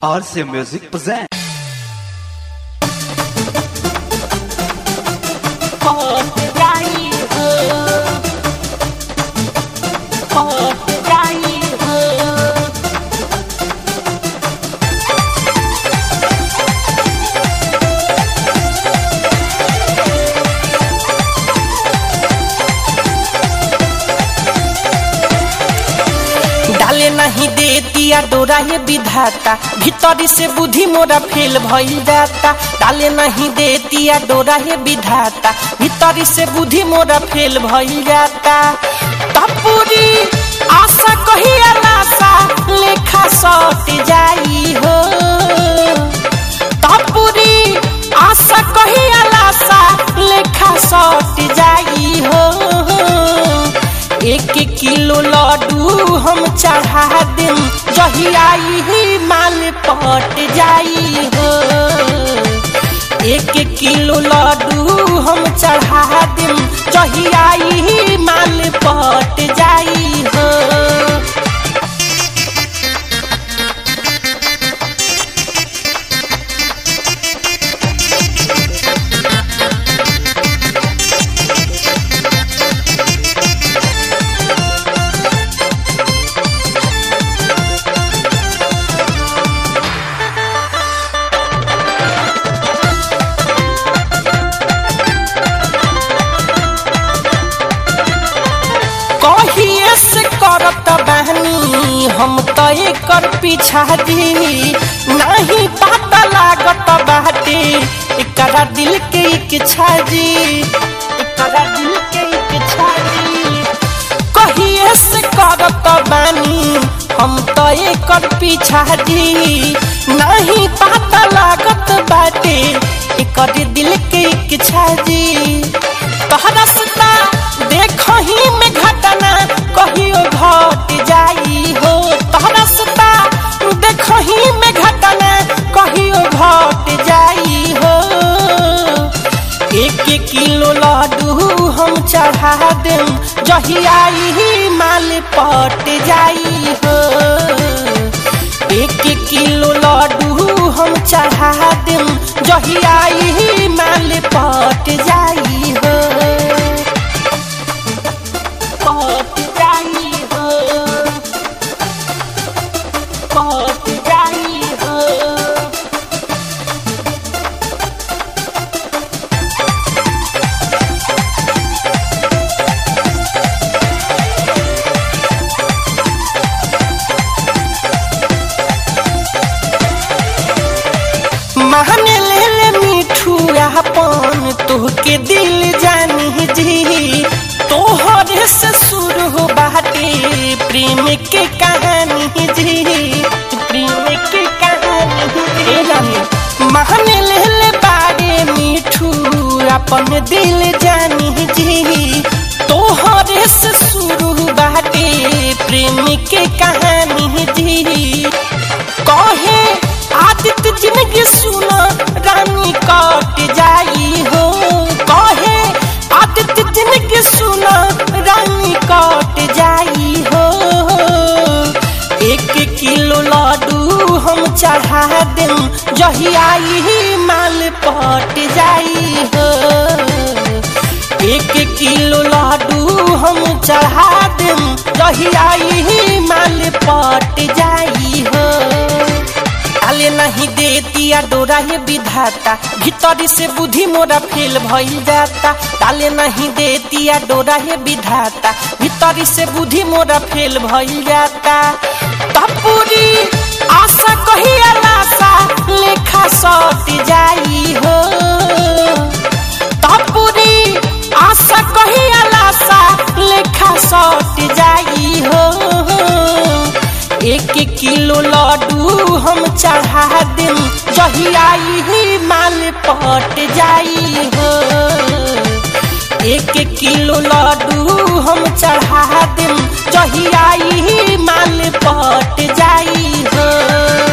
RC Music presents. डाले नहीं दे दिया डोरा ये विधाता, भीतरी से बुद्धि मोरा फेल भइल जाता। डाले नहीं दे दिया डोरा ये विधाता, भीतरी से बुद्धि मोरा फेल भइल जाता। तपूरी आशा कही आलासा लेखा सट जाई हो। तपूरी आशा कही आलासा लेखा सट जाई हो। 1 किलो लड्डू हम चढ़ा देम, जही आई ही माल पट जाई हो। 1 किलो लड्डू हम चढ़ा देम, जही आई ही माल पट जाई हो। करत बहनी हम तो एकर पीछा दी, नहीं पता लागत बाटे एकरा दिल के इच्छा जी। एकरा दिल के इच्छा जी कहिए से करत बहनी हम तो एकर पीछा दी, नहीं पता लागत बाटे एकर दिल के इच्छा जी। तोहरा सता देखही में घटना कहियो घट जाई हो। तोहरा सता देखही में घटना कहियो घट जाई हो। 1 किलो लड्डू हम चढ़ा देम, जही आई ही माल पट जाई हो। 1 किलो लड्डू हम चढ़ा देम, जही आई ही माल पट जाई हो। महने ले ले मीठू अपन तोहके दिल जानी जी। तोहरे से शुरू हो बाटे प्रेम के कहानी जी। प्रेम के कहानी जी महने ले ले बारे मीठू अपन दिल जानी जी। तोहरे से शुरू बाटे प्रेम के कहानी जी। कहे आदित्य जिंदगी सुना रानी कट जाई हो। कहे आदित्य जिंदगी सुना रानी कट जाई हो। 1 किलो लड्डू हम चढ़ा देम, जही आई ही माल पट जाई हो। 1 किलो लड्डू हम चढ़ा देम, जही आई ही माल पट जाई हो। डाले नहीं दे दिया डोरा ये विधाता, भीतरी से बुद्धि मोरा फेल भइल जाता। डाले नहीं दे दिया डोरा ये विधाता, भीतरी से बुद्धि मोरा फेल भइल जाता। तपूरी आशा कही आलासा लेखा सट जाई हो। तपूरी आशा कही आलासा लेखा सट जाई हो। 1 किलो लड्डू हम चढ़ा देम, जही आई ही माल पट जाई हो। 1 किलो लड्डू हम चढ़ा देम, जही आई ही माल पट जाई हो।